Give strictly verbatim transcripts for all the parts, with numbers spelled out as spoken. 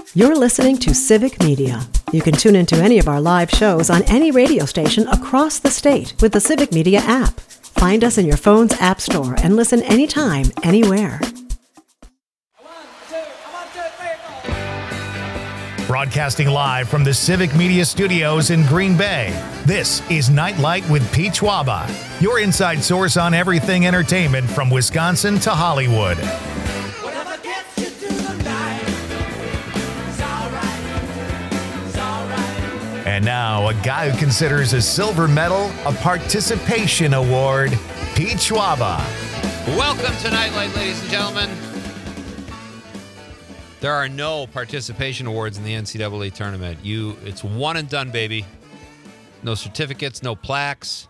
You're listening to Civic Media. You can tune into any of our live shows on any radio station across the state with the Civic Media app. Find us in your phone's app store and listen anytime, anywhere. Broadcasting live from the Civic Media Studios in Green Bay, this is Nightlight with Pete Schwaba, your inside source on everything entertainment from Wisconsin to Hollywood. And now, a guy who considers a silver medal a participation award, Pete Schwaba. Welcome to Nightlight, ladies and gentlemen. There are no participation awards in the N C double A tournament. You, it's one and done, baby. No certificates, no plaques.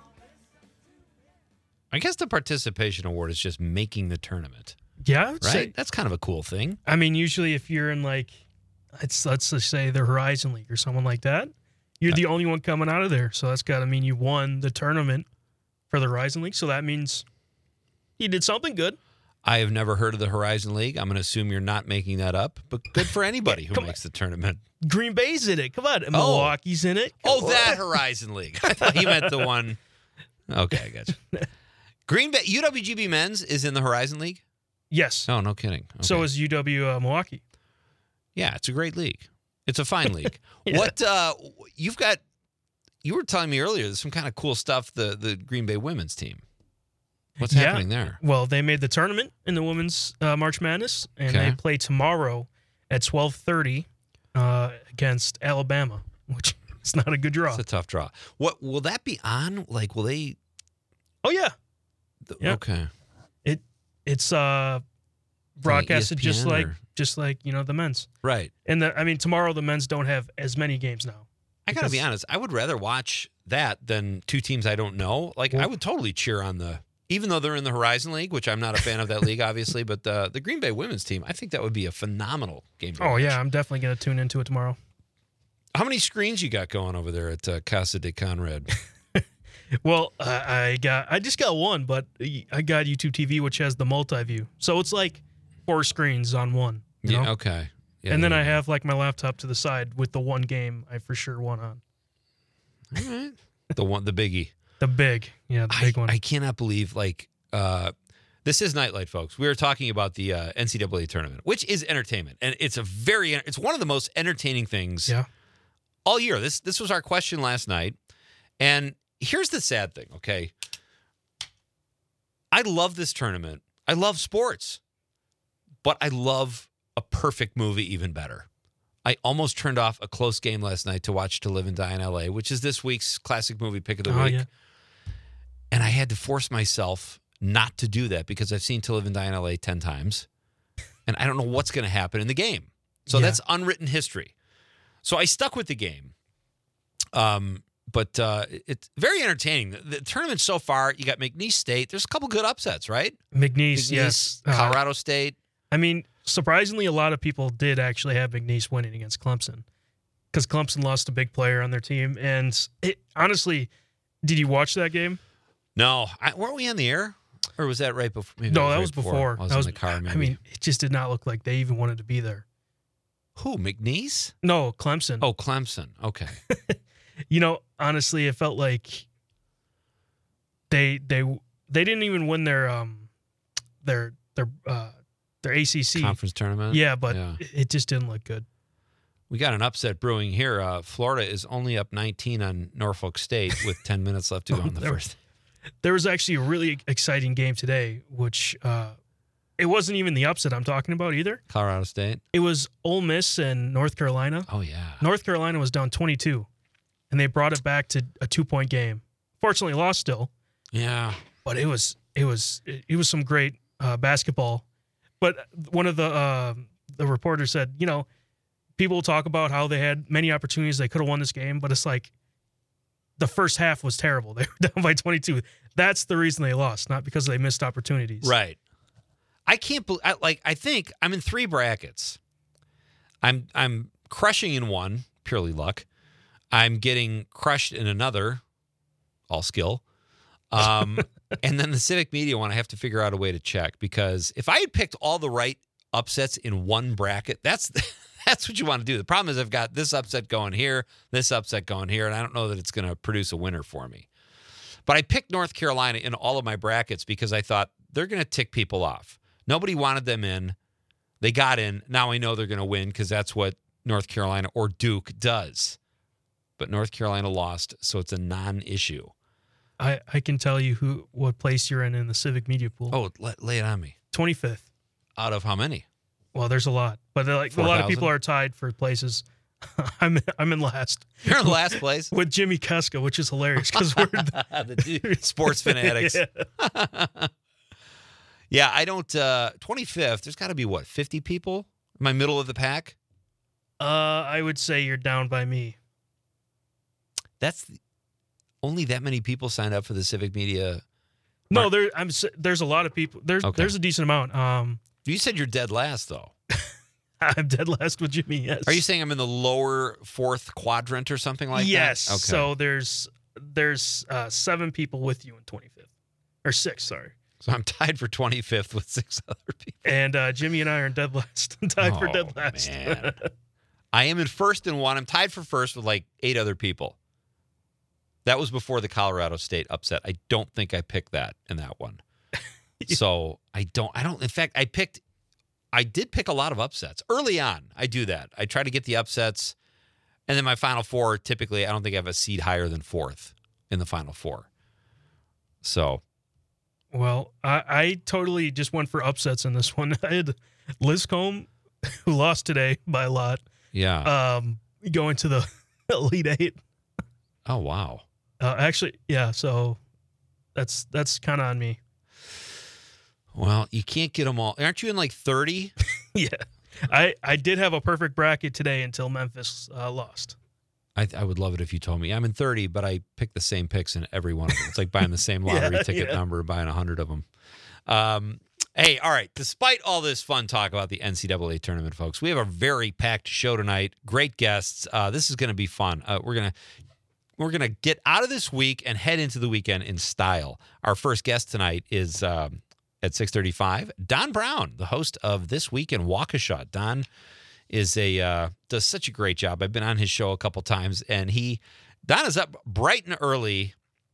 I guess the participation award is just making the tournament. Yeah, right? say, That's kind of a cool thing. I mean, usually if you're in like, let's let's just say the Horizon League or someone like that, you're the only one coming out of there. So that's got to mean you won the tournament for the Horizon League. So that means you did something good. I have never heard of the Horizon League. I'm going to assume you're not making that up, but good for anybody who Come makes the tournament. Green Bay's in it. Come on. And Oh. Milwaukee's in it. Come Oh, on. that Horizon League. I thought you meant the one. Okay, I got you. Green Bay, U W G B Men's is in the Horizon League? Yes. Oh, no kidding. Okay. So is U W uh, Milwaukee. Yeah, it's a great league. It's a fine league. Yeah. What uh, you've got, you were telling me earlier, there's some kind of cool stuff, the, the Green Bay women's team. What's Yeah. happening there? Well, they made the tournament in the women's uh, March Madness, and Okay. they play tomorrow at twelve thirty uh, against Alabama, which is not a good draw. It's a tough draw. What will that be on? Like, will they? Oh, yeah. th- Yeah. Okay. It It's uh, broadcasted just E S P N like or- just like, you know, the men's. Right. And the, I mean, tomorrow the men's don't have as many games now. I got to be Because- honest. I would rather watch that than two teams I don't know. Like, I Well- would totally cheer on the, even though they're in the Horizon League, which I'm not a fan of that league, obviously, but the, the Green Bay women's team, I think that would be a phenomenal game to Oh, watch. yeah, I'm definitely going to tune into it tomorrow. How many screens you got going over there at uh, Casa de Conrad? Well, uh, I got I just got one, but I got YouTube T V, which has the multi-view. So it's like four screens on one. You Yeah, know? okay. Yeah, and then yeah. I have like my laptop to the side with the one game I for sure won on. All right. The one, the biggie. The big, yeah, the I, big one. I cannot believe, like, uh, this is Nightlight, folks. We were talking about the uh, N C double A tournament, which is entertainment, and it's a very, it's one of the most entertaining things yeah. all year. This this was our question last night, and here's the sad thing. Okay, I love this tournament. I love sports, but I love a perfect movie even better. I almost turned off a close game last night to watch To Live and Die in L A, which is this week's classic movie pick of the Oh, week. yeah. And I had to force myself not to do that because I've seen To Live and Die in L A ten times. And I don't know what's going to happen in the game. So Yeah. that's unwritten history. So I stuck with the game. Um, but uh, it's very entertaining. The, the tournament so far, you got McNeese State. There's a couple good upsets, right? McNeese, yes. Uh, Colorado State. I mean, surprisingly, a lot of people did actually have McNeese winning against Clemson because Clemson lost a big player on their team. And it, honestly, did you watch that game? No. I, weren't we on the air? Or was that right before? maybe No, that right was before. I was that in was the car, maybe. I mean, it just did not look like they even wanted to be there. Who, McNeese? No, Clemson. Oh, Clemson. Okay. You know, honestly, it felt like they they they didn't even win their um their their uh their A C C Conference tournament. Yeah, but Yeah. it it just didn't look good. We got an upset brewing here. Uh, Florida is only up nineteen on Norfolk State with ten minutes left to go in the There- first. There was actually a really exciting game today, which uh, it wasn't even the upset I'm talking about either. Colorado State. It was Ole Miss and North Carolina. Oh, yeah. North Carolina was down twenty-two, and they brought it back to a two-point game. Fortunately, lost still, Yeah. but it was it was it, it was some great uh, basketball. But one of the uh, the reporters said, you know, people talk about how they had many opportunities, they could have won this game, but it's like the first half was terrible. They were down by twenty-two. That's the reason they lost, not because they missed opportunities. Right. I can't believe, like, I think I'm in three brackets. I'm I'm crushing in one, purely luck. I'm getting crushed in another, all skill. Um, and then the Civic Media one, I have to figure out a way to check because if I had picked all the right upsets in one bracket, that's That's what you want to do. The problem is I've got this upset going here, this upset going here, and I don't know that it's going to produce a winner for me. But I picked North Carolina in all of my brackets because I thought they're going to tick people off. Nobody wanted them in. They got in. Now I know they're going to win because that's what North Carolina or Duke does. But North Carolina lost, so it's a non-issue. I, I can tell you who what place you're in in the Civic Media Pool. Oh, lay, lay it on me. twenty-fifth. Out of how many? Well, there's a lot, but like four, a lot of thousand? people are tied for places. I'm I'm in last. You're in last place with Jimmy Keska, which is hilarious because we're the, the sports fanatics. Yeah. Yeah, I don't. Uh, twenty-fifth. There's got to be what, fifty people? Am I middle of the pack? Uh, I would say you're down by me. That's the, only that many people signed up for the Civic Media. No, Mark. there. I'm. s- There's a lot of people. There's Okay. there's a decent amount. Um, You said you're dead last, though. I'm dead last with Jimmy. Yes. Are you saying I'm in the lower fourth quadrant or something like yes. that? Okay. So there's there's uh, seven people with you in twenty-fifth or six. Sorry. So I'm tied for twenty-fifth with six other people. And uh, Jimmy and I are in dead last. tied for Oh, dead last. man. I am in first and one. I'm tied for first with like eight other people. That was before the Colorado State upset. I don't think I picked that in that one. So I don't, I don't, in fact, I picked, I did pick a lot of upsets early on. I do that. I try to get the upsets. And then my final four, typically, I don't think I have a seed higher than fourth in the final four. So. Well, I, I totally just went for upsets in this one. I had Liscombe, who lost today by a lot, Yeah. um, going to the Elite Eight. Oh, wow. Uh, actually, yeah. So that's that's kind of on me. Well, you can't get them all. Aren't you in like thirty? Yeah, I I did have a perfect bracket today until Memphis uh, lost. I, I would love it if you told me. I'm in thirty, but I pick the same picks in every one of them. It's like buying the same lottery Yeah, ticket yeah. number, buying a hundred of them. Um, hey, all right. Despite all this fun talk about the N C double A tournament, folks, we have a very packed show tonight. Great guests. Uh, this is going to be fun. Uh, we're gonna we're gonna get out of this week and head into the weekend in style. Our first guest tonight is um, at six thirty-five. Don Brown, the host of This Week in Waukesha. Don is a uh, does such a great job. I've been on his show a couple times, and he Don is up bright and early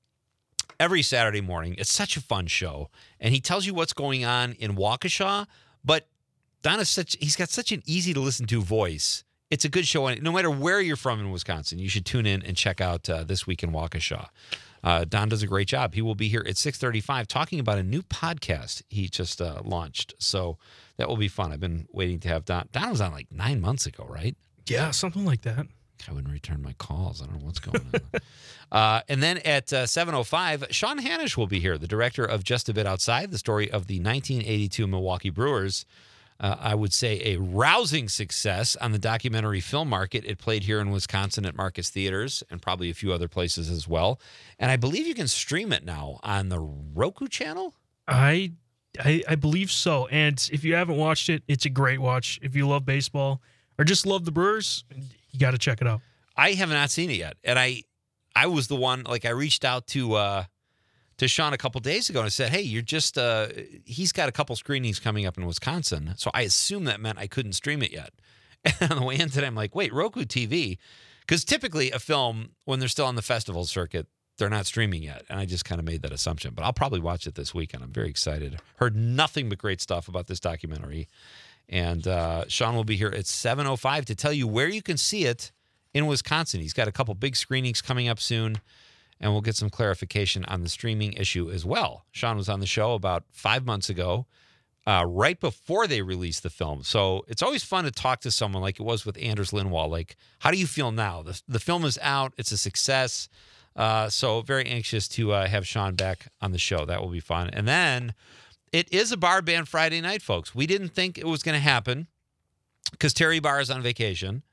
every Saturday morning. It's such a fun show, and he tells you what's going on in Waukesha. But Don is such he's got such an easy to listen to voice. It's a good show, and no matter where you're from in Wisconsin, you should tune in and check out uh, This Week in Waukesha. Uh, Don does a great job. He will be here at six thirty-five talking about a new podcast he just uh, launched. So that will be fun. I've been waiting to have Don. Don was on like nine months ago, right? Yeah, something like that. I wouldn't return my calls. I don't know what's going on. uh, and then at uh, seven oh five, Sean Hanisch will be here, the director of Just a Bit Outside, the story of the nineteen eighty-two Milwaukee Brewers. Uh, I would say a rousing success on the documentary film market. It played here in Wisconsin at Marcus Theaters and probably a few other places as well. And I believe you can stream it now on the Roku channel. I, I I believe so. And if you haven't watched it, it's a great watch. If you love baseball or just love the Brewers, you got to check it out. I have not seen it yet. And I I was the one, like I reached out to uh, to Sean a couple days ago and I said, hey, you're just, uh, he's got a couple screenings coming up in Wisconsin. So I assumed that meant I couldn't stream it yet. And on the way in today, I'm like, wait, Roku T V? Because typically a film, when they're still on the festival circuit, they're not streaming yet. And I just kind of made that assumption. But I'll probably watch it this weekend. I'm very excited. Heard nothing but great stuff about this documentary. And uh, Sean will be here at seven oh five to tell you where you can see it in Wisconsin. He's got a couple big screenings coming up soon, and we'll get some clarification on the streaming issue as well. Sean was on the show about five months ago, uh, right before they released the film. So it's always fun to talk to someone like it was with Anders Lindwall. Like, how do you feel now? The, the film is out. It's a success. Uh, so very anxious to uh, have Sean back on the show. That will be fun. And then it is a bar band Friday night, folks. We didn't think it was going to happen because Terry Barr is on vacation.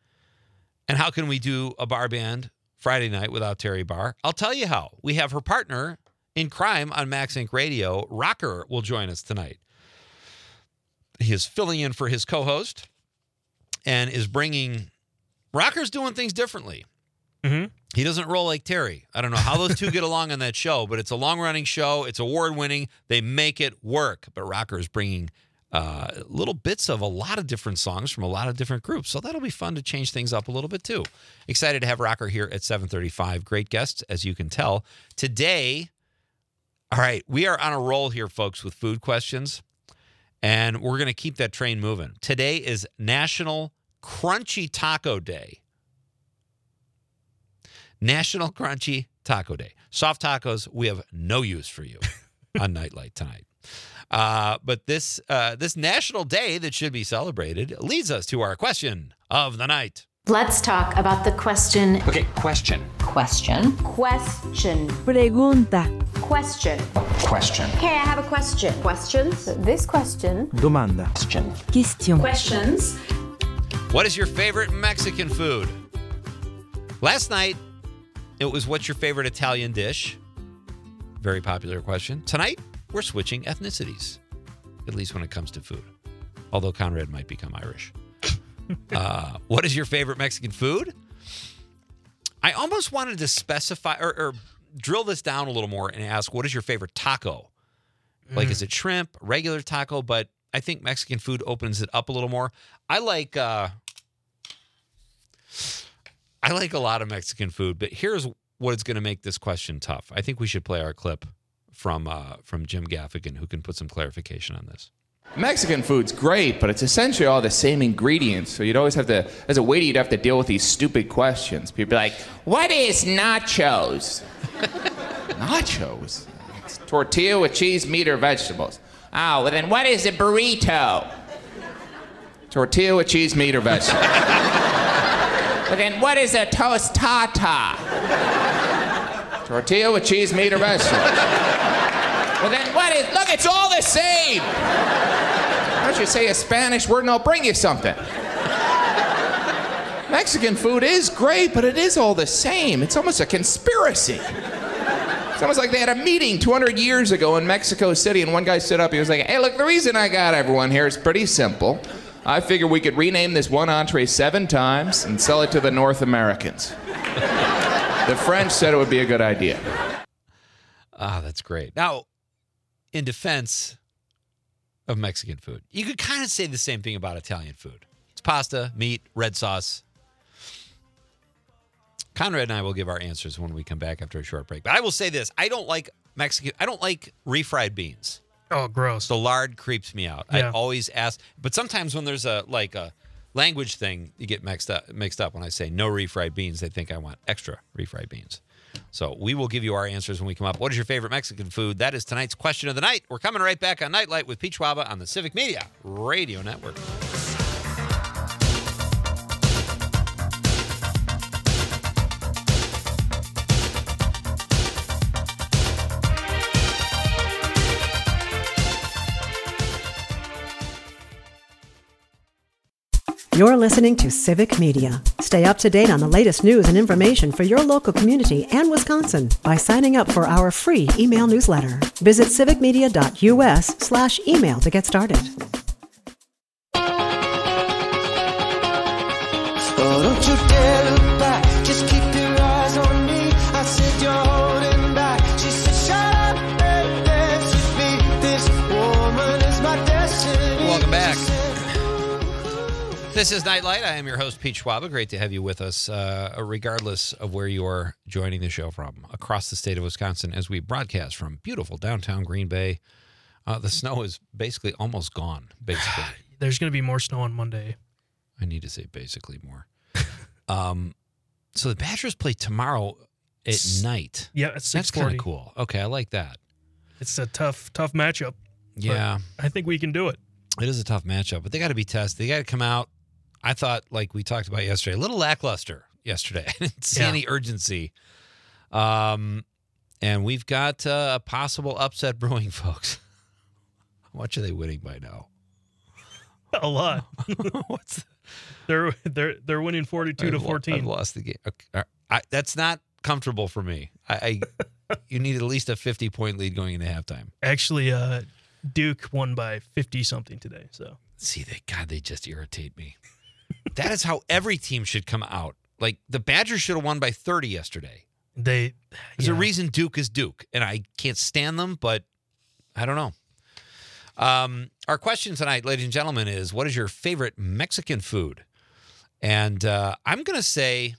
And how can we do a bar band Friday night without Terry Barr? I'll tell you how. We have her partner in crime on Max Inc Radio. Rocker will join us tonight. He is filling in for his co-host and is bringing... Rocker's doing things differently. Mm-hmm. He doesn't roll like Terry. I don't know how those two get along on that show, but it's a long-running show. It's award-winning. They make it work. But Rocker is bringing uh, little bits of a lot of different songs from a lot of different groups. So that'll be fun to change things up a little bit too. Excited to have Rocker here at seven thirty-five. Great guests, as you can tell. Today, all right, we are on a roll here, folks, with food questions, and we're going to keep that train moving. Today is National Crunchy Taco Day. National Crunchy Taco Day. Soft tacos, we have no use for you on Nightlight tonight. Uh, but this uh, this national day that should be celebrated leads us to our question of the night. Let's talk about the question. Okay, question. Question. Question. Pregunta. Question. Question. Okay, I have a question. Questions? This question. Domanda. Question. Question. Questions. What is your favorite Mexican food? Last night, it was what's your favorite Italian dish? Very popular question. Tonight, we're switching ethnicities, at least when it comes to food. Although Conrad might become Irish. uh, what is your favorite Mexican food? I almost wanted to specify or, or drill this down a little more and ask, what is your favorite taco? Mm. Like, is it shrimp, regular taco? But I think Mexican food opens it up a little more. I like uh, I like a lot of Mexican food, but here's what is going to make this question tough. I think we should play our clip from uh, from Jim Gaffigan, who can put some clarification on this. Mexican food's great, but it's essentially all the same ingredients. So you'd always have to, as a waiter, you'd have to deal with these stupid questions. People be like, what is nachos? Nachos? It's tortilla with cheese, meat, or vegetables. Oh, well then what is a burrito? Tortilla with cheese, meat, or vegetables. Well then what is a tostata? Tortilla with cheese, meat, or vegetables. Well then what is, look, it's all the same. Why don't you say a Spanish word and I'll bring you something? Mexican food is great, but it is all the same. It's almost a conspiracy. It's almost like they had a meeting two hundred years ago in Mexico City, and one guy stood up, he was like, hey, look, the reason I got everyone here is pretty simple. I figure we could rename this one entree seven times and sell it to the North Americans. The French said it would be a good idea. Ah, that's great. Now, in defense of Mexican food, you could kind of say the same thing about Italian food. It's pasta, meat, red sauce. Conrad and I will give our answers when we come back after a short break. But I will say this. I don't like Mexican, I don't like refried beans. Oh, gross. The lard creeps me out. Yeah. I always ask, but sometimes when there's a like a language thing, you get mixed up. Mixed up when I say no refried beans, they think I want extra refried beans. So we will give you our answers when we come up. What is your favorite Mexican food? That is tonight's question of the night. We're coming right back on Nightlight with Pete Schwaba on the Civic Media Radio Network. You're listening to Civic Media. Stay up to date on the latest news and information for your local community and Wisconsin by signing up for our free email newsletter. Visit civicmedia.us slash email to get started. Oh, don't you dare look back, just keep your eyes on me. I said you're holding back. She said shut up and dance with me. This woman is my destiny. Welcome back. This is Nightlight. I am your host, Pete Schwaba. Great to have you with us, uh, regardless of where you are joining the show from, across the state of Wisconsin, as we broadcast from beautiful downtown Green Bay. Uh, the snow is basically almost gone, basically. There's going to be more snow on Monday. I need to say basically more. um, so the Badgers play tomorrow at S- night. Yeah, it's six forty. That's kind of cool. Okay, I like that. It's a tough, tough matchup. Yeah. I think we can do it. It is a tough matchup, but they got to be tested. They got to come out. I thought, like we talked about yesterday, a little lackluster yesterday. I didn't see Yeah. any urgency. Um, and we've got uh, a possible upset brewing, folks. How much are they winning by now? A lot. What's the, They're they're they're winning forty-two I've to lo- fourteen. I've lost the game. Okay. I, that's not comfortable for me. I, I you need at least a fifty point lead going into halftime. Actually, uh, Duke won by fifty something today. So See, they God, they just irritate me. That is how every team should come out. Like the Badgers should have won by thirty yesterday. they There's yeah. a reason Duke is Duke, and I can't stand them, but I don't know. Um, our question tonight, ladies and gentlemen, is what is your favorite Mexican food? And uh, I'm going to say,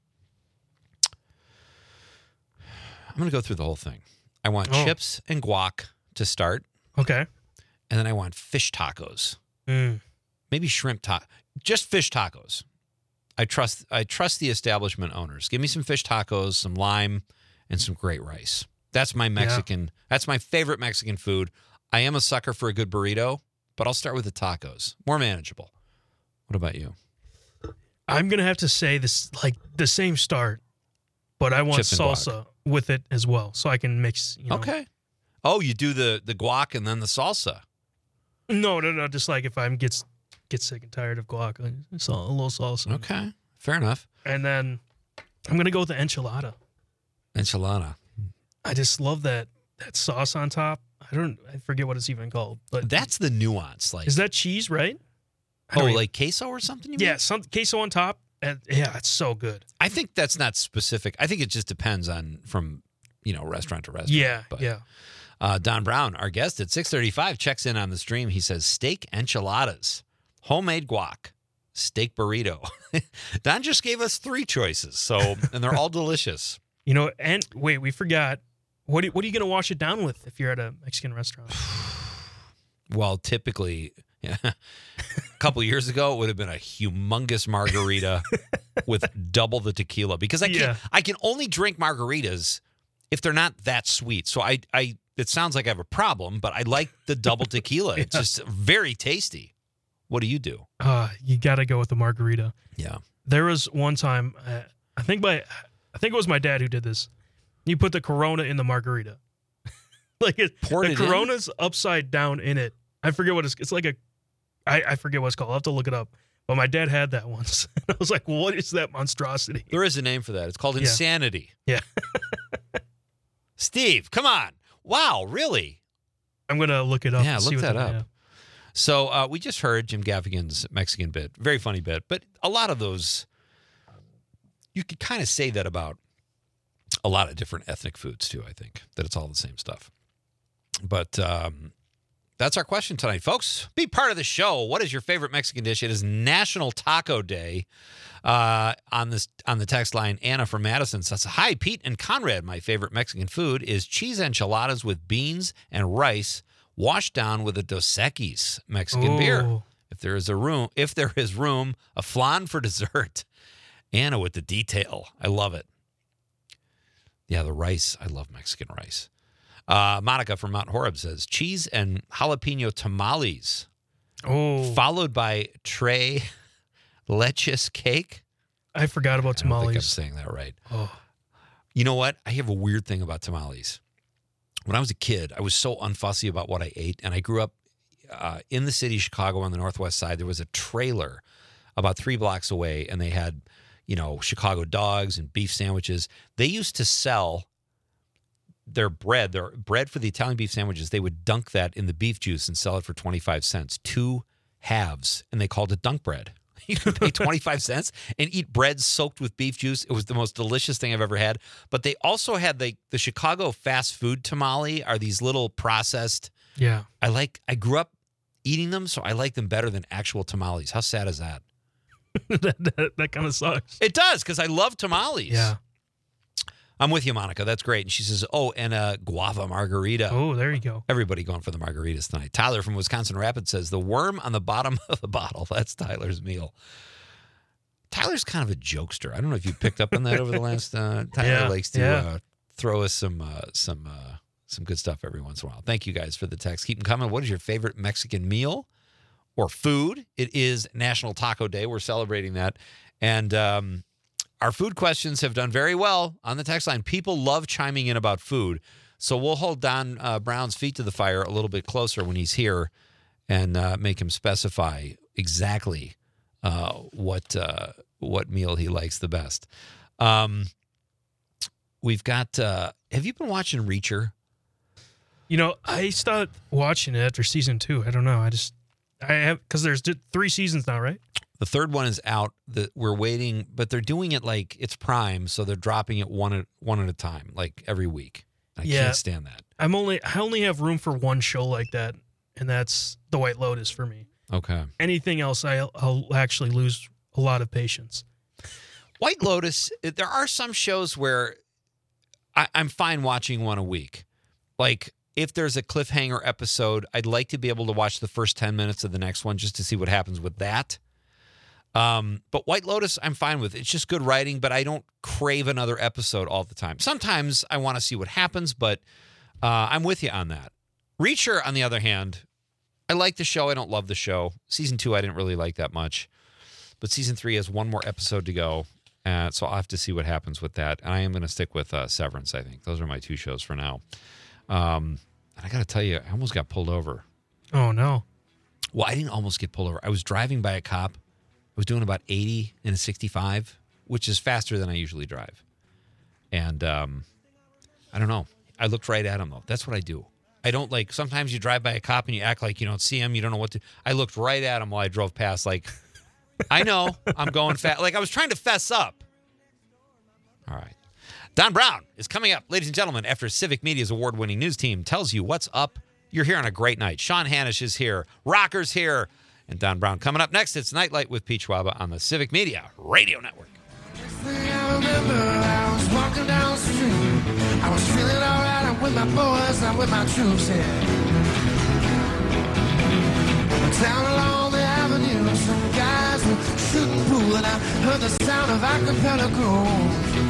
I'm going to go through the whole thing. I want Oh. chips and guac to start, Okay. and then I want fish tacos. Mm. Maybe shrimp ta- just fish tacos. I trust I trust the establishment owners. Give me some fish tacos, some lime, and some great rice. That's my Mexican. That's my favorite Mexican food. I am a sucker for a good burrito, but I'll start with the tacos. More manageable. What about you? I'm gonna have to say this like the same start, but I want Chips and guac. salsa with it as well, so I can mix. You know. Okay. Oh, you do the the guac and then the salsa. No, no, no. Just like if I get get sick and tired of guac, like, it's a little salsa. Okay. Fair enough. And then I'm gonna go with the enchilada. Enchilada. I just love that that sauce on top. I don't. I forget what it's even called, but That's the nuance. Like, is that cheese, right? I oh, don't even- like queso or something? You mean? yeah, some queso on top. And yeah, it's so good. I think that's not specific. I think it just depends on from, you know, restaurant to restaurant. Yeah, But, yeah. Uh, Don Brown, our guest at six thirty-five, checks in on the stream. He says steak enchiladas, homemade guac, steak burrito. Don just gave us three choices, so and they're all delicious. You know, and wait, we forgot. What do, what are you gonna wash it down with if you're at a Mexican restaurant? Well, typically, yeah, a couple years ago, it would have been a humongous margarita with double the tequila because I can't. Yeah. I can only drink margaritas if they're not that sweet. So I, I, it sounds like I have a problem, but I like the double tequila. It's Yeah. just very tasty. What do you do? Uh, you gotta go with the margarita. Yeah. There was one time, uh, I think my, I think it was my dad who did this. You put the Corona in the margarita, like it, Poured the it in? Corona's upside down in it. I forget what it's. It's like a, I, I forget what it's called. I'll have to look it up. But my dad had that once. I was like, what is that monstrosity? There is a name for that. It's called Yeah. insanity. Yeah. Steve, come on. Wow, really? I'm gonna look it up. Yeah, and look see what that the- up. yeah. So uh, we just heard Jim Gaffigan's Mexican bit. Very funny bit. But a lot of those, you could kind of say that about a lot of different ethnic foods too, I think, that it's all the same stuff. But um, that's our question tonight, folks. Be part of the show. What is your favorite Mexican dish? It is National Taco Day. Uh, on this on the text line, Anna from Madison says, "Hi, Pete and Conrad. My favorite Mexican food is cheese enchiladas with beans and rice, washed down with a Dos Equis Mexican beer. Ooh. If there is a room, if there is room, a flan for dessert." Anna with the detail. I love it. Yeah, the rice. I love Mexican rice. Uh, Monica from Mount Horeb says cheese and jalapeno tamales, Oh, followed by tres leches cake. I forgot about I don't think I'm tamales. saying that right. Oh, You know what? I have a weird thing about tamales. When I was a kid, I was so unfussy about what I ate, and I grew up uh, in the city of Chicago on the northwest side. There was a trailer about three blocks away, and they had, you know, Chicago dogs and beef sandwiches. They used to sell their bread, their bread for the Italian beef sandwiches. They would dunk that in the beef juice and sell it for twenty-five cents, two halves, and they called it dunk bread. You could pay twenty-five cents and eat bread soaked with beef juice. It was the most delicious thing I've ever had. But they also had the, the Chicago fast food tamale are these little processed. yeah. I like, I grew up eating them, so I like them better than actual tamales. How sad is that? that that, that kind of sucks. It does, because I love tamales. Yeah. I'm with you, Monica. That's great. And she says, oh, and a guava margarita. Oh, there you go. Everybody going for the margaritas tonight. Tyler from Wisconsin Rapids says, the worm on the bottom of the bottle. That's Tyler's meal. Tyler's kind of a jokester. I don't know if you picked up on that over the last. Uh, Tyler Yeah, likes to yeah. uh, throw us some uh, some uh, some good stuff every once in a while. Thank you guys for the text. Keep them coming. What is your favorite Mexican meal or food? It is National Taco Day. We're celebrating that, and um, our food questions have done very well on the text line. People love chiming in about food, so we'll hold Don uh, Brown's feet to the fire a little bit closer when he's here, and uh, make him specify exactly uh, what uh, what meal he likes the best. Um, we've got. Uh, have you been watching Reacher? You know, I stopped watching it after season two. I don't know. I just, I have, because there's d- three seasons now, right? The third one is out. The, we're waiting, but they're doing it like it's Prime, so they're dropping it one at one at a time, like every week. I Yeah. can't stand that. I'm only, I only have room for one show like that, and that's The White Lotus for me. Okay. Anything else, I'll, I'll actually lose a lot of patience. White Lotus, there are some shows where I, I'm fine watching one a week. Like, if there's a cliffhanger episode, I'd like to be able to watch the first ten minutes of the next one just to see what happens with that. Um, but White Lotus, I'm fine with. It's just good writing, but I don't crave another episode all the time. Sometimes I want to see what happens, but uh, I'm with you on that. Reacher, on the other hand, I like the show. I don't love the show. Season two, I didn't really like that much. But season three has one more episode to go, uh, so I'll have to see what happens with that. And I am going to stick with uh, Severance, I think. Those are my two shows for now. Um, and I got to tell you, I almost got pulled over. Oh, no. Well, I didn't almost get pulled over. I was driving by a cop. I was doing about eighty in a sixty-five, which is faster than I usually drive. And um, I don't know. I looked right at him, though. That's what I do. I don't like, sometimes you drive by a cop and you act like you don't see him. You don't know what to. I looked right at him while I drove past, like, I know I'm going fast. Like, I was trying to fess up. All right. Don Brown is coming up, ladies and gentlemen, after Civic Media's award-winning news team tells you what's up. You're here on a great night. Sean Hanish is here. Rocker's here. And Don Brown coming up next. It's Nightlight with Pete Schwaba on the Civic Media Radio Network. I remember I was walking down the street. I was feeling alright. I'm with my boys, I'm with my troops here. Down along the avenue, some guys were shooting pool, and I heard the sound of acapella groans.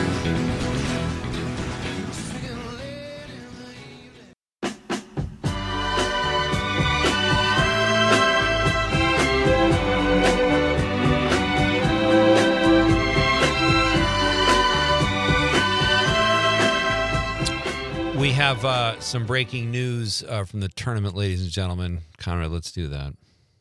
We have uh, some breaking news uh, from the tournament, ladies and gentlemen. Conrad, let's do that.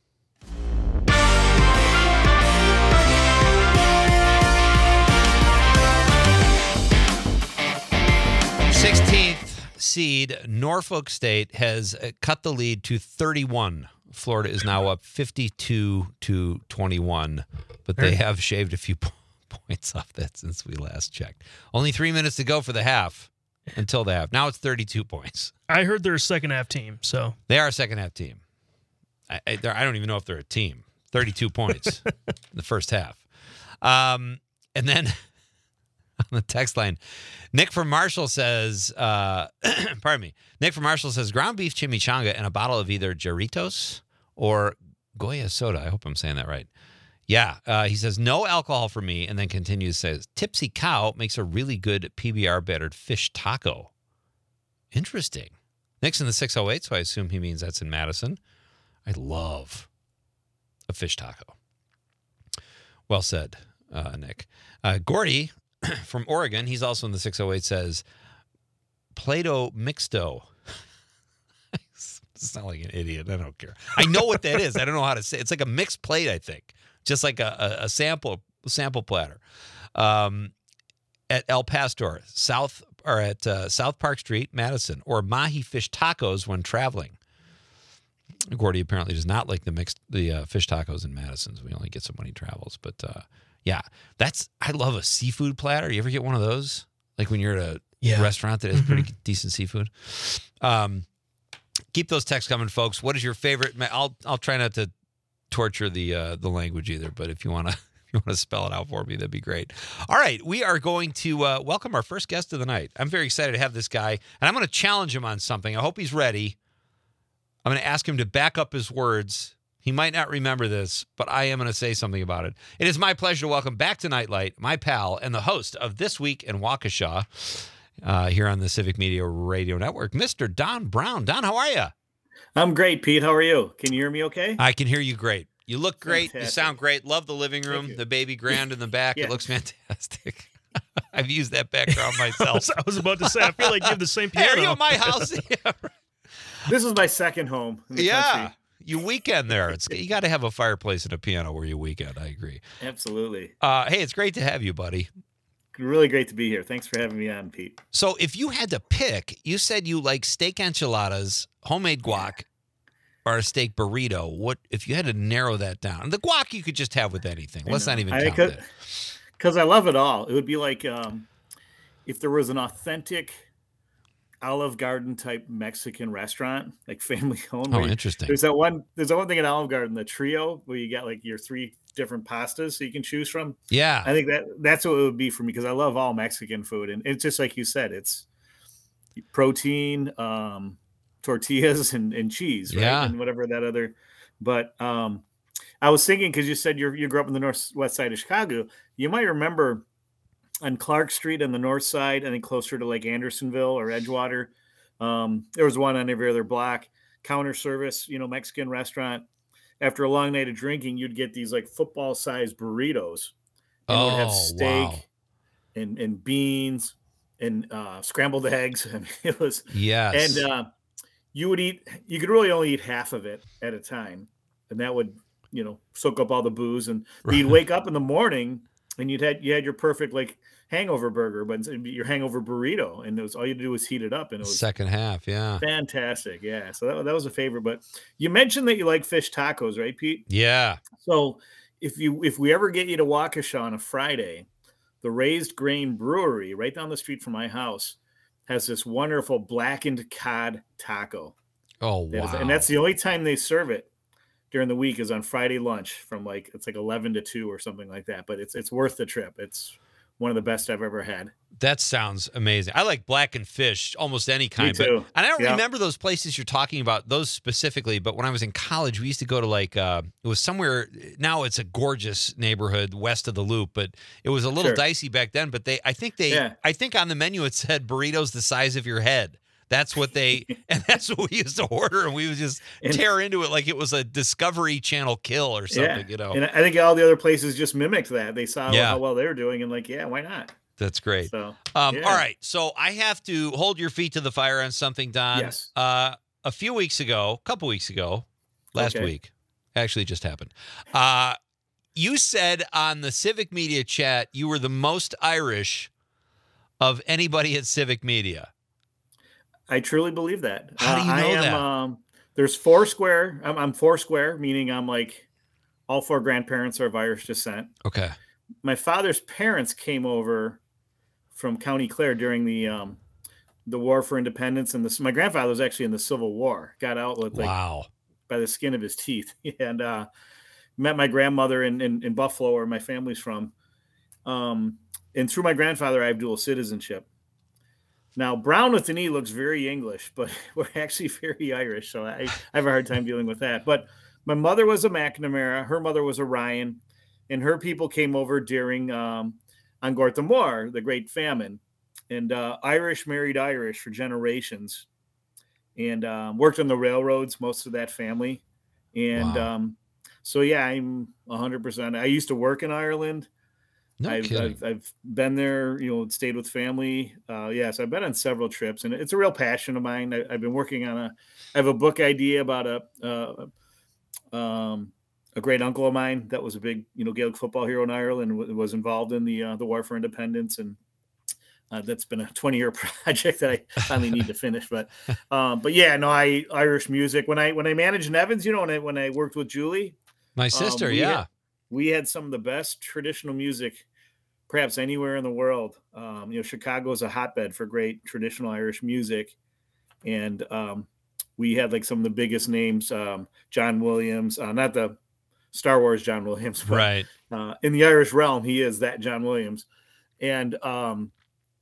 sixteenth seed Norfolk State has cut the lead to thirty-one. Florida is now up fifty-two to twenty-one, but they have shaved a few points off that since we last checked. Only three minutes to go for the half. Until the half. Now it's thirty-two points. I heard they're a second half team, so. They are a second half team. I, I, I don't even know if they're a team. thirty-two points in the first half. Um, and then on the text line, Nick from Marshall says, uh, pardon me, Nick from Marshall says, ground beef chimichanga and a bottle of either Jarritos or Goya soda. I hope I'm saying that right. Yeah, uh, he says, no alcohol for me, and then continues, says, Tipsy Cow makes a really good P B R battered fish taco. Interesting. Nick's in the six oh eight, so I assume he means that's in Madison. I love a fish taco. Well said, uh, Nick. Uh, Gordy from Oregon, he's also in the six oh eight, says, Play-Doh Mixto. I sound like an idiot. I don't care. I know what that is. I don't know how to say it. It's like a mixed plate, I think. Just like a, a, a sample sample platter, um, at El Pastor, South or at uh, South Park Street, Madison, or Mahi Fish Tacos when traveling. Gordy apparently does not like the mixed the uh, fish tacos in Madison. So we only get some when he travels. But uh, yeah, that's I love a seafood platter. You ever get one of those? Like when you're at a Yeah. restaurant that has Mm-hmm. pretty decent seafood. Um, keep those texts coming, folks. What is your favorite? I'll I'll try not to torture the uh, the language either, but if you want to if you want to spell it out for me, that'd be great. All right, we are going to uh, welcome our first guest of the night. I'm very excited to have this guy, and I'm going to challenge him on something. I hope he's ready. I'm going to ask him to back up his words. He might not remember this, but I am going to say something about it. It is my pleasure to welcome back to Nightlight my pal and the host of This Week in Waukesha uh, here on the Civic Media Radio Network, Mister Don Brown. Don, how are you? I'm great, Pete. How are you? Can you hear me okay? I can hear you great. You look great. Fantastic. You sound great. Love the living room, you. the baby grand in the back. Yeah. It looks fantastic. I've used that background I myself. was, I was about to say, I feel like you have the same Hey, piano. are you at my house? yeah. This is my second home. in the yeah. country. You weekend there. It's you got to have a fireplace and a piano where you weekend. I agree. Absolutely. Uh, hey, it's great to have you, buddy. Really great to be here. Thanks for having me on, Pete. So if you had to pick, you said you like steak enchiladas, homemade guac, or a steak burrito. What if you had to narrow that down? The guac you could just have with anything. Let's not even I count could, that. Because I love it all. It would be like um, if there was an authentic Olive Garden type Mexican restaurant, like family owned. Oh, where you- interesting. There's that one. There's that one thing in Olive Garden, the trio, where you got like your three different pastas so you can choose from. Yeah. I think that that's what it would be for me because I love all Mexican food, and it's just like you said, it's protein, um, tortillas, and, and cheese, right? Yeah. And whatever that other. But um, I was thinking because you said you you grew up in the northwest side of Chicago, you might remember on Clark Street on the north side, and then closer to like Andersonville or Edgewater, um, there was one on every other block. Counter service, you know, Mexican restaurant. After a long night of drinking, you'd get these like football-sized burritos. And it would have Oh, steak wow. and and beans and uh, scrambled eggs. I mean, it was Yes. and uh, you would eat. You could really only eat half of it at a time, and that would you know soak up all the booze. And you'd wake up in the morning, and you'd had you had your perfect like hangover burger, but it'd be your hangover burrito, and it was all you had to do was heat it up, and it was Second half, yeah. fantastic. Yeah, so that, that was a favorite. But you mentioned that you like fish tacos, right, Pete? Yeah. So if you if we ever get you to Waukesha on a Friday, the Raised Grain Brewery right down the street from my house has this wonderful blackened cod taco. Oh, That is- wow. and that's the only time they serve it during the week is on Friday lunch from like it's like eleven to two or something like that. But it's it's worth the trip. It's one of the best I've ever had. That sounds amazing. I like blackened fish, almost any kind. too. But, and I don't Yeah. remember those places you're talking about, those specifically. But when I was in college, we used to go to like, uh, it was somewhere, now it's a gorgeous neighborhood west of the Loop, but it was a little Sure. dicey back then. But they, I think they, Yeah. I think on the menu it said burritos the size of your head. That's what they, and that's what we used to order. And we would just And- tear into it like it was a Discovery Channel kill or something, you know. And I think all the other places just mimicked that. They saw Yeah. how well they were doing and like, yeah, why not? That's great. So, Um, yeah. All right. So I have to hold your feet to the fire on something, Don. Yes. Uh, a few weeks ago, a couple weeks ago, last Okay. week, actually just happened. Uh, you said on the Civic Media chat you were the most Irish of anybody at Civic Media. I truly believe that. How do you Uh, I know am, that? Um, there's four square. I'm, I'm four square, meaning I'm like all four grandparents are of Irish descent. Okay. My father's parents came over from County Clare during the um, the War for Independence, and this. My grandfather was actually in the Civil War. Got out with like Wow. by the skin of his teeth, and uh, met my grandmother in, in in Buffalo, where my family's from. Um, and through my grandfather, I have dual citizenship. Now, Brown with an E looks very English, but we're actually very Irish, so I, I have a hard time dealing with that. But my mother was a McNamara, her mother was a Ryan, and her people came over during um, on Gorta Mór, the Great Famine, and uh, Irish married Irish for generations, and um, worked on the railroads. Most of that family, and Wow. um, so yeah, I'm one hundred percent. I used to work in Ireland. No I've, kidding. I've I've been there, you know, stayed with family. Uh, yes, I've been on several trips, and it's a real passion of mine. I, I've been working on a, I have a book idea about a, uh, um, a great uncle of mine that was a big, you know, Gaelic football hero in Ireland, w- was involved in the uh, the War for Independence, and uh, that's been a twenty year project that I finally need to finish. But, um, but yeah, no, I Irish music. When I when I managed in Evans, you know, when I when I worked with Julie, My um, sister, we yeah. had- we had some of the best traditional music perhaps anywhere in the world. Um, you know, Chicago is a hotbed for great traditional Irish music. And um, we had like some of the biggest names, um, John Williams, uh, not the Star Wars John Williams, but Right. uh, in the Irish realm, he is that John Williams. And um,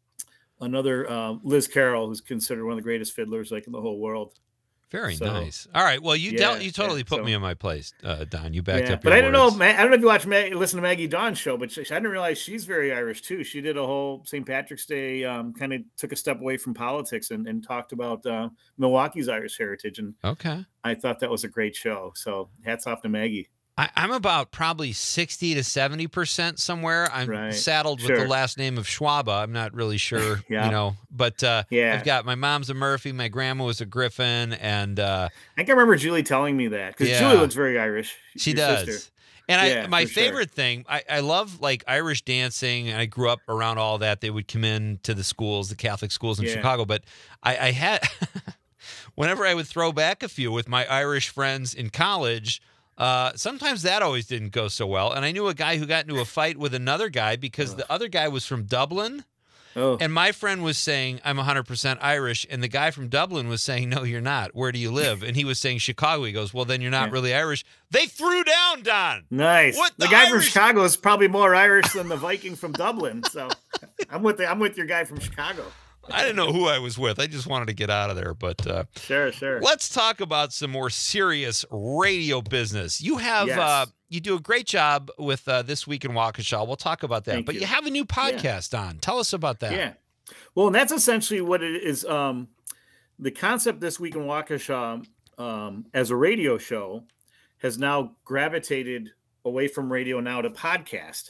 another uh, Liz Carroll, who's considered one of the greatest fiddlers like in the whole world. Very So, nice. All right. Well, you yeah, dealt, you totally yeah, put so- me in my place, uh, Don. You backed Yeah, up but your I don't know. words. Ma- I don't know if you watch, Mag- listen to Maggie Dawn's show, but she, I didn't realize she's very Irish too. She did a whole Saint Patrick's Day, um, kind of took a step away from politics and, and talked about uh, Milwaukee's Irish heritage, and Okay. I thought that was a great show. So hats off to Maggie. I, I'm about probably sixty to seventy percent somewhere. I'm Right. saddled with Sure. the last name of Schwab. I'm not really sure, Yeah. you know, but uh, Yeah. I've got my mom's a Murphy, my grandma was a Griffin, and uh, I can remember Julie telling me that because Yeah. Julie looks very Irish. she your does. sister. And I, Yeah, my for sure. favorite thing, I, I love like Irish dancing. And I grew up around all that. They would come in to the schools, the Catholic schools in Yeah. Chicago. But I, I had, whenever I would throw back a few with my Irish friends in college, uh, sometimes that always didn't go so well. And I knew a guy who got into a fight with another guy because the other guy was from Dublin. Oh. And my friend was saying, I'm one hundred percent Irish. And the guy from Dublin was saying, no, you're not. Where do you live? And he was saying Chicago. He goes, well, then you're not Yeah. really Irish. They threw down, Don. Nice. What the, the guy from Irish- Chicago is probably more Irish than the Viking from Dublin. So I'm with the, I'm with your guy from Chicago. I didn't know who I was with. I just wanted to get out of there. But uh, Sure, sure. let's talk about some more serious radio business. You have, Yes. uh, you do a great job with uh, This Week in Waukesha. We'll talk about that. Thank but you. you. have a new podcast on. Tell us about that. Yeah. Well, and that's essentially what it is. Um, the concept This Week in Waukesha um, as a radio show has now gravitated away from radio now to podcast.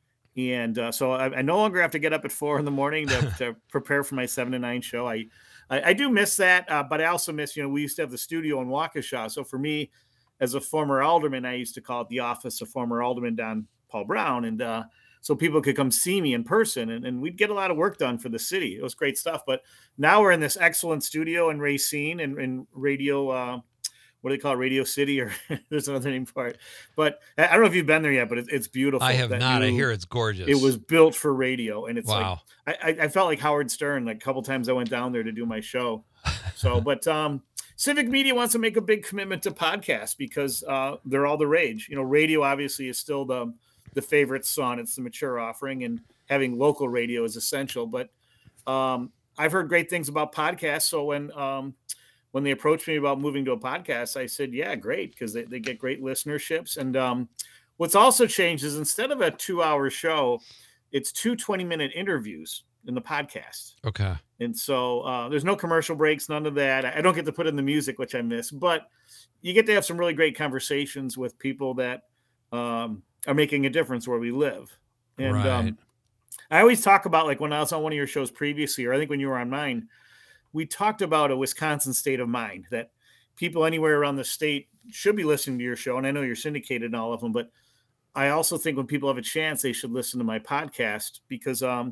And uh, so I, I no longer have to get up at four in the morning to, to prepare for my seven to nine show. I, I, I do miss that, uh, but I also miss, you know, we used to have the studio in Waukesha. So for me, as a former alderman, I used to call it the office of former alderman Don Paul Brown. And uh, so people could come see me in person and, and we'd get a lot of work done for the city. It was great stuff. But now we're in this excellent studio in Racine and, and radio, uh, what do they call it? Radio City, or there's another name for it. But I don't know if you've been there yet, but it, it's beautiful. I have that not. I new- hear it's gorgeous. It was built for radio. And it's Wow. like, I, I I felt like Howard Stern, like a couple times I went down there to do my show. So, but um, Civic Media wants to make a big commitment to podcasts because uh, they're all the rage. You know, radio obviously is still the the favorite son. It's the mature offering, and having local radio is essential. But um, I've heard great things about podcasts. So when um, when they approached me about moving to a podcast, I said, yeah, great, because they, they get great listenerships. And um, what's also changed is instead of a two-hour show, it's two twenty-minute interviews in the podcast. Okay. And so uh, there's no commercial breaks, none of that. I don't get to put in the music, which I miss, but you get to have some really great conversations with people that um, are making a difference where we live. And Right. um, I always talk about, like when I was on one of your shows previously, or I think when you were on mine, we talked about a Wisconsin state of mind that people anywhere around the state should be listening to your show. And I know you're syndicated in all of them, but I also think when people have a chance, they should listen to my podcast because, um,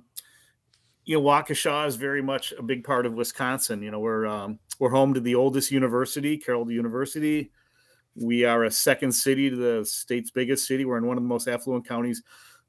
you know, Waukesha is very much a big part of Wisconsin. You know, we're, um, we're home to the oldest university, Carroll University. We are a second city to the state's biggest city. We're in one of the most affluent counties.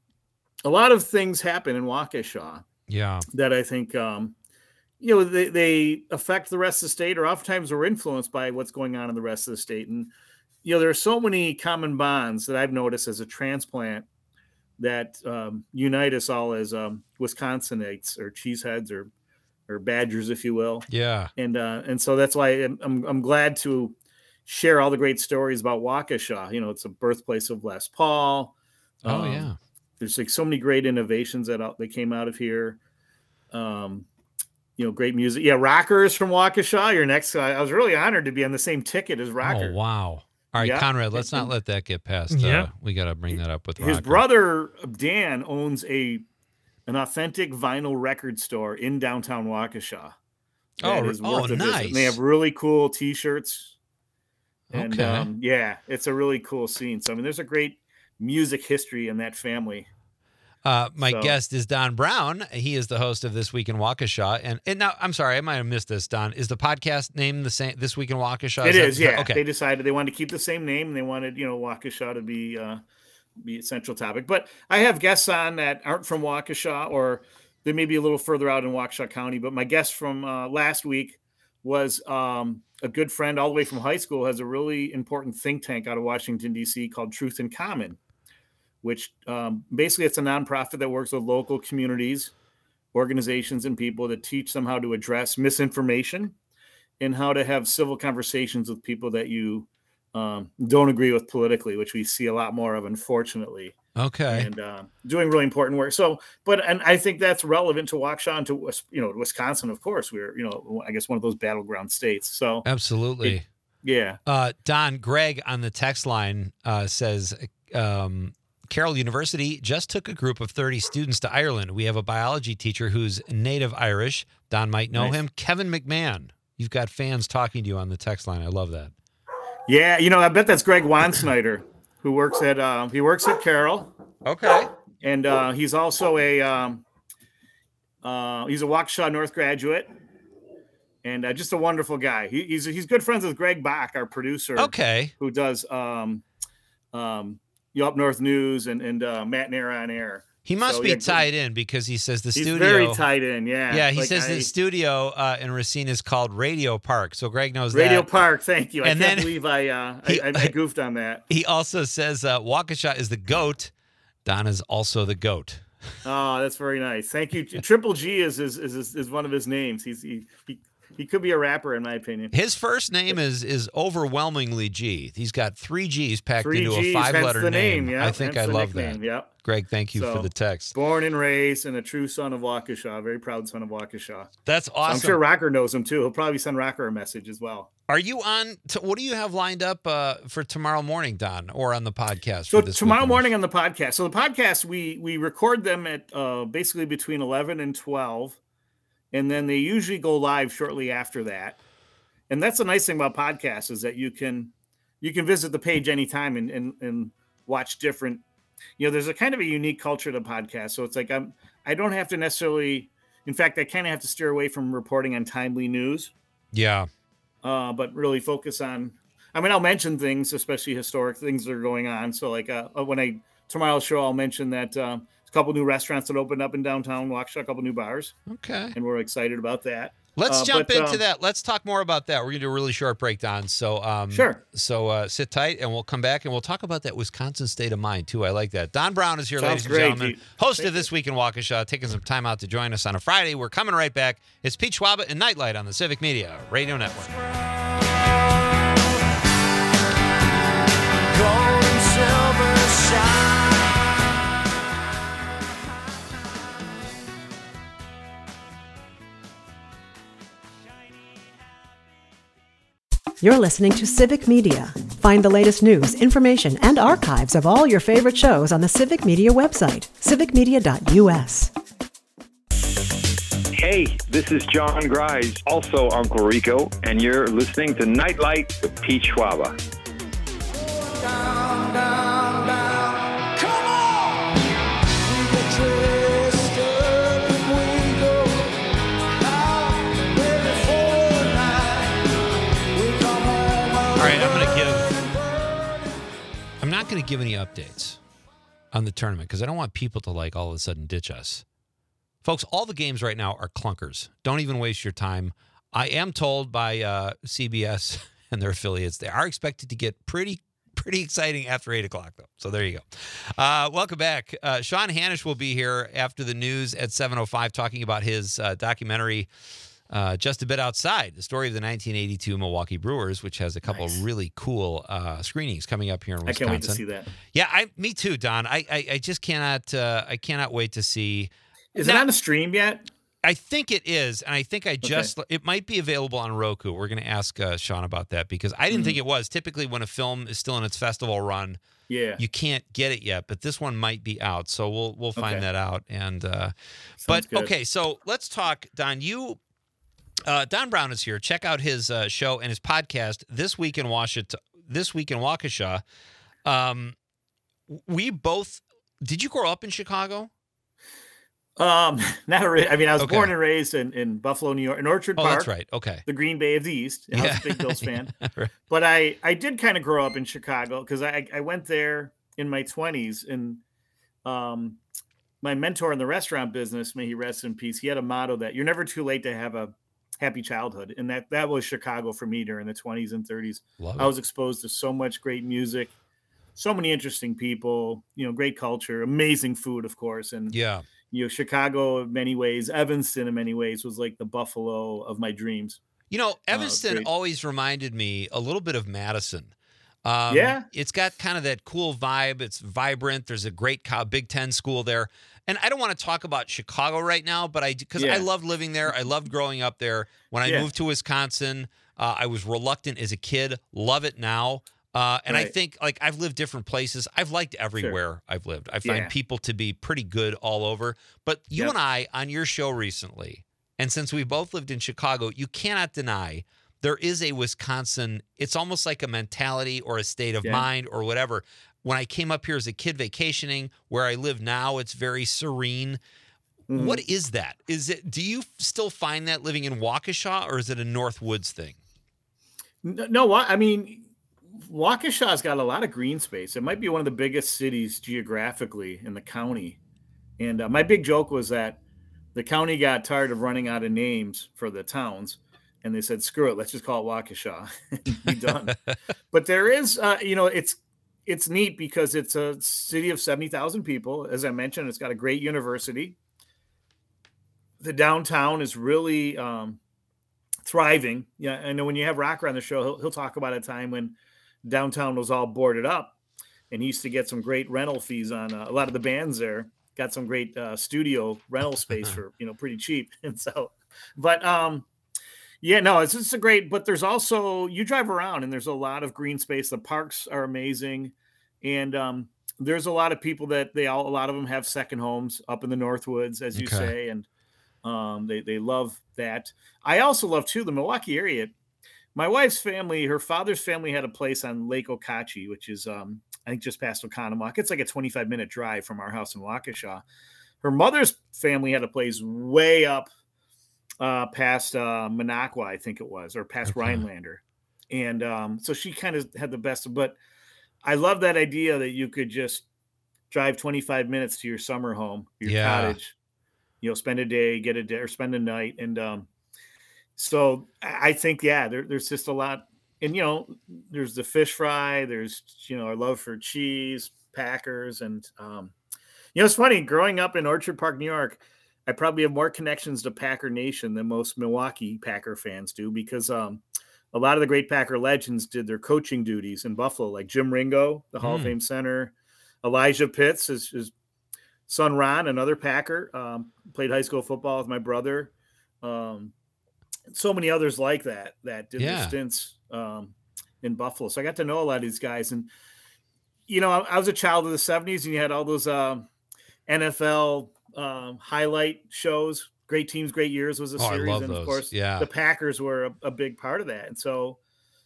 A lot of things happen in Waukesha Yeah. that I think, um, you know, they, they affect the rest of the state, or oftentimes we're influenced by what's going on in the rest of the state. And, you know, there are so many common bonds that I've noticed as a transplant that um, unite us all as um, Wisconsinites or cheeseheads or, or Badgers, if you will. Yeah. And, uh, and so that's why I'm, I'm, I'm glad to share all the great stories about Waukesha. You know, it's a birthplace of Les Paul. Oh, Um, yeah. There's like so many great innovations that out, that came out of here. Um, you know, great music. Yeah, Rockers from Waukesha. Your next, I was really honored to be on the same ticket as Rocker. Oh, wow. All right, Yeah. Conrad, let's not let that get past. Uh, Yeah. We got to bring that up with His Rocker. brother Dan owns a an authentic vinyl record store in downtown Waukesha. Oh, That is oh, worth a visit. nice. And they have really cool T-shirts. And Okay. um, yeah, it's a really cool scene. So I mean, there's a great music history in that family. Uh, my So- guest is Don Brown. He is the host of This Week in Waukesha. And, and now, I'm sorry, I might have missed this, Don. Is the podcast named the same, This Week in Waukesha? It that- is, yeah. Okay. They decided they wanted to keep the same name, and they wanted, you know, Waukesha to be uh, be a central topic. But I have guests on that aren't from Waukesha, or they may be a little further out in Waukesha County. But my guest from uh, last week was um, a good friend all the way from high school, has a really important think tank out of Washington, D C called Truth in Common, which um, basically it's a nonprofit that works with local communities, organizations, and people to teach them how to address misinformation and how to have civil conversations with people that you um, don't agree with politically, which we see a lot more of, unfortunately. Okay. And uh, doing really important work. So, but and I think that's relevant to Waukesha and to Wis- you know Wisconsin. Of course, we're you know I guess one of those battleground states. So Absolutely. yeah, Uh, Don, Greg on the text line uh, says, um, Carroll University just took a group of thirty students to Ireland. We have a biology teacher who's native Irish. Don might know Nice. him. Kevin McMahon. You've got fans talking to you on the text line. I love that. yeah. You know, I bet that's Greg Wansnyder, who works at uh, he works at Carroll. Okay. And uh, he's also a um, uh, he's a Waukesha North graduate, and uh, just a wonderful guy. He, he's he's good friends with Greg Bach, our producer, Okay. who does um, um, you Up North News and and uh, Matt and Air on Air. He must So, be yeah, tied in because he says the He's studio. very tied in. Yeah. Yeah, he Like, says I- the studio uh, in Racine is called Radio Park. So Greg knows Radio that. Park. Thank you. I And can't then believe I, uh, he- I, I I goofed on that. He also says uh, Waukesha is the goat. Don is also the goat. Oh, that's very nice. Thank you. Triple G is is is, is, is one of his names. He's he, he he could be a rapper in my opinion. His first name is is overwhelmingly G. He's got three G's packed Three into G's, a five-letter hence the name. name. Yeah, I think hence I the love nickname. that. Yep. Greg, thank you So, for the text. Born and raised and a true son of Waukesha, very proud son of Waukesha. That's awesome. I'm sure Rocker knows him too. He'll probably send Rocker a message as well. Are you on? To, what do you have lined up uh, for tomorrow morning, Don, or on the podcast? So for this tomorrow weekend? morning on the podcast. So the podcast we we record them at uh, basically between eleven and twelve, and then they usually go live shortly after that. And that's the nice thing about podcasts is that you can you can visit the page anytime and and, and watch different. You know, there's a kind of a unique culture to podcasts. So it's like I'm I don't have to necessarily. In fact, I kind of have to steer away from reporting on timely news. Yeah. Uh, but really focus on. I mean, I'll mention things, especially historic things that are going on. So, like uh, when I tomorrow's show, I'll mention that uh, a couple new restaurants that opened up in downtown Waukesha, a couple new bars. Okay. And we're excited about that. Let's Uh, jump but, into um, that. Let's talk more about that. We're gonna do a really short breakdown. So, um, Sure. So uh, sit tight, and we'll come back and we'll talk about that Wisconsin state of mind too. I like that. Don Brown is here, Sounds ladies and great, gentlemen, Pete. host Thank of This Week in Waukesha, taking some time out to join us on a Friday. We're coming right back. It's Pete Schwaba and Nightlight on the Civic Media Radio Network. Gold and silver shine. You're listening to Civic Media. Find the latest news, information, and archives of all your favorite shows on the Civic Media website, civic media dot u s. Hey, this is John Grise, also Uncle Rico, and you're listening to Nightlight with Pete Schwaba. Down, down, down. Come on! We get dressed up and we go out ready for a night. We come home. All right, I'm going to give. I'm not going to give any updates on the tournament because I don't want people to like all of a sudden ditch us. Folks, all the games right now are clunkers. Don't even waste your time. I am told by uh, C B S and their affiliates they are expected to get pretty pretty exciting after eight o'clock, though. So there you go. Uh, welcome back. Uh, Sean Hanish will be here after the news at seven oh five talking about his uh, documentary, uh, Just a Bit Outside, the story of the nineteen eighty-two Milwaukee Brewers, which has a couple Nice. of really cool uh, screenings coming up here in I Wisconsin. can't wait to see that. Yeah, I, me too, Don. I, I, I just cannot, uh, I cannot wait to see. Is Now- it on the stream yet? I think it is, and I think I just it might be available on Roku. We're going to ask uh, Sean about that because I didn't Mm-hmm. think it was. Typically, when a film is still in its festival run, Yeah. you can't get it yet. But this one might be out, so we'll we'll find Okay. that out. And uh, but Sounds good. okay, so let's talk, Don. You, uh, Don Brown is here. Check out his uh, show and his podcast this week in Washington. This week in Waukesha. Um, we both. Did you grow up in Chicago? Um, not really. I mean, I was Okay. born and raised in, in Buffalo, New York, in Orchard Oh, Park. that's right. Okay. The Green Bay of the East. I was Yeah. a big Bills fan. Right. But I, I did kind of grow up in Chicago because I, I went there in my twenties. And um, my mentor in the restaurant business, may he rest in peace, he had a motto that you're never too late to have a happy childhood. And that, that was Chicago for me during the twenties and thirties. Love I it. was exposed to so much great music, so many interesting people, you know, great culture, amazing food, of course. And Yeah. you know, Chicago in many ways, Evanston in many ways was like the Buffalo of my dreams. You know, Evanston great. always reminded me a little bit of Madison. Um, Yeah? It's got kind of that cool vibe. It's vibrant. There's a great co- Big Ten school there. And I don't want to talk about Chicago right now, but I, because Yeah. I loved living there. I loved growing up there. When I Yeah. moved to Wisconsin, uh, I was reluctant as a kid, love it now. Uh, and I Right. think, like, I've lived different places. I've liked everywhere I've lived. I find Yeah. people to be pretty good all over. But you Yep. and I, on your show recently, and since we both lived in Chicago, you cannot deny there is a Wisconsin, it's almost like a mentality or a state of Yeah. mind or whatever. When I came up here as a kid vacationing, where I live now, it's very serene. Mhm. What is that? Is it, do you still find that living in Waukesha, or is it a North Woods thing? No, no, what I mean, Waukesha's got a lot of green space. It might be one of the biggest cities geographically in the county. And uh, my big joke was that the county got tired of running out of names for the towns, and they said, "Screw it, let's just call it Waukesha and be done." But there is, uh, you know, it's it's neat because it's a city of seventy thousand people. As I mentioned, it's got a great university. The downtown is really um, thriving. Yeah, I know when you have Rocker on the show, he'll, he'll talk about a time when downtown was all boarded up, and he used to get some great rental fees on uh, a lot of the bands there. Got some great uh, studio rental space for, you know, pretty cheap. And so, but um, yeah, no, it's just a great, but there's also, you drive around and there's a lot of green space. The parks are amazing. And um, there's a lot of people that they all, a lot of them have second homes up in the Northwoods, as you Okay. say. And um, they, they love that. I also love too, the Milwaukee area. My wife's family, her father's family had a place on Lake Okauchee, which is, um, I think, just past Oconomowoc. It's like a twenty-five minute drive from our house in Waukesha. Her mother's family had a place way up uh, past uh, Minocqua, I think it was, or past Okay. Rhinelander. And um, so she kind of had the best of, but I love that idea that you could just drive twenty-five minutes to your summer home, your Yeah. cottage, you know, spend a day, get a day, or spend a night. And um, so I I think, yeah, there, there's just a lot. And, you know, there's the fish fry, there's, you know, our love for cheese, Packers. And, um, you know, it's funny, growing up in Orchard Park, New York, I probably have more connections to Packer Nation than most Milwaukee Packer fans do, because um, a lot of the great Packer legends did their coaching duties in Buffalo, like Jim Ringo, the Hall of Hmm. Fame center. Elijah Pitts, his, his son Ron, another Packer, um, played high school football with my brother. Um, so many others like that that did Yeah. their stints um, in Buffalo. So I got to know a lot of these guys. And, you know, I, I was a child of the seventies, and you had all those um, N F L um, highlight shows. Great Teams, Great Years was a Oh, I series. love and, those. of course, Yeah. the Packers were a, a big part of that. And so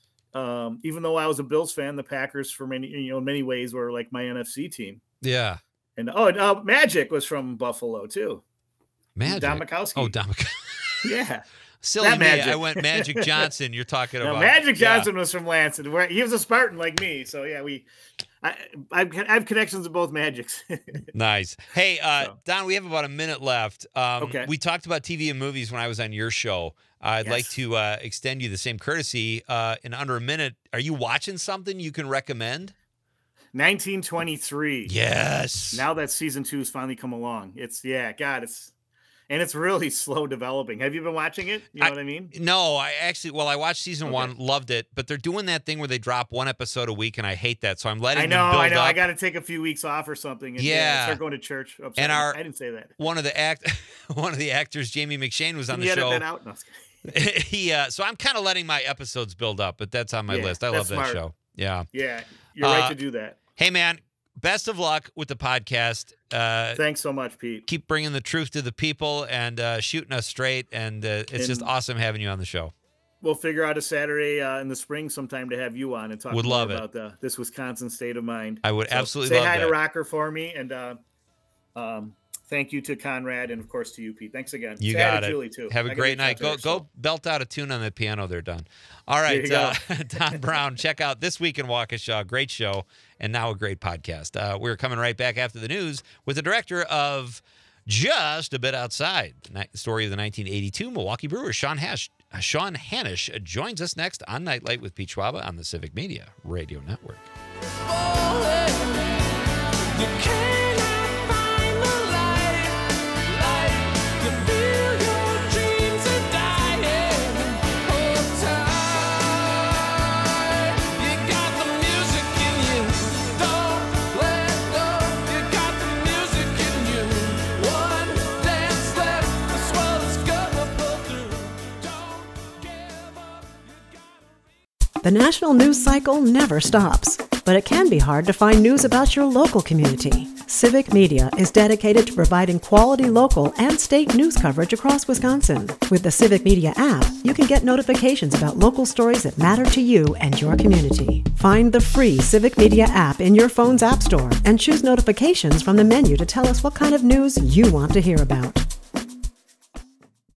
um, even though I was a Bills fan, the Packers, for many, you know, in many ways, were like my N F C team. Yeah. And, oh, and uh, Magic was from Buffalo, too. Magic. Don Mikowski. Oh, Don Mikowski. Yeah. Silly That me. Magic. I went Magic Johnson. You're talking No, about Magic Yeah. Johnson was from Lansing. Where he was a Spartan like me. So, yeah, we I, I've, I have connections to both Magics. Nice. Hey, uh, So. Don, we have about a minute left. Um, Okay. We talked about T V and movies when I was on your show. I'd Yes. like to uh, extend you the same courtesy uh, in under a minute. Are you watching something you can recommend? nineteen twenty-three. Yes. Now that season two has finally come along. It's, yeah, God, it's, and it's really slow developing. Have you been watching it? You know I- what I mean? No, I actually, well, I watched season Okay. one, loved it, but they're doing that thing where they drop one episode a week, and I hate that. So I'm letting I them know, build I know. up. I got to take a few weeks off or something. And, Yeah. start going to church. I'm And sorry, our- I didn't say that. One of the act, one of the actors, Jamie McShane, was on Can the you edit show. that out? No, I was kidding. he, uh, so I'm kind of letting my episodes build up, but that's on my Yeah, list. I love that's that smart. show. Yeah. Yeah, you're right Uh, to do that. Hey, man, best of luck with the podcast. Uh, Thanks so much, Pete. keep bringing the truth to the people and uh, shooting us straight. And uh, it's just And- awesome having you on the show. We'll figure out a Saturday uh, in the spring sometime to have you on and talk Would more love it. about the, this Wisconsin state of mind. I would So absolutely say love hi that. to Rocker for me, and uh, um, thank you to Conrad, and of course to you, Pete. Thanks again. You Say hi got to it. Julie too. Have a I gotta great reach out night. to Go her, go so. belt out a tune on the piano there, Don. All right, you go. uh, Don Brown, check out This Week in Waukesha. Great show, and now a great podcast. Uh, we're coming right back after the news with the director of Just a Bit Outside, the ni- story of the nineteen eighty-two Milwaukee Brewers, Sean Hash. Uh, Sean Hanish uh, joins us next on Nightlight with Pete Schwaba on the Civic Media Radio Network. The national news cycle never stops, but it can be hard to find news about your local community. Civic Media is dedicated to providing quality local and state news coverage across Wisconsin. With the Civic Media app, you can get notifications about local stories that matter to you and your community. Find the free Civic Media app in your phone's app store and choose notifications from the menu to tell us what kind of news you want to hear about.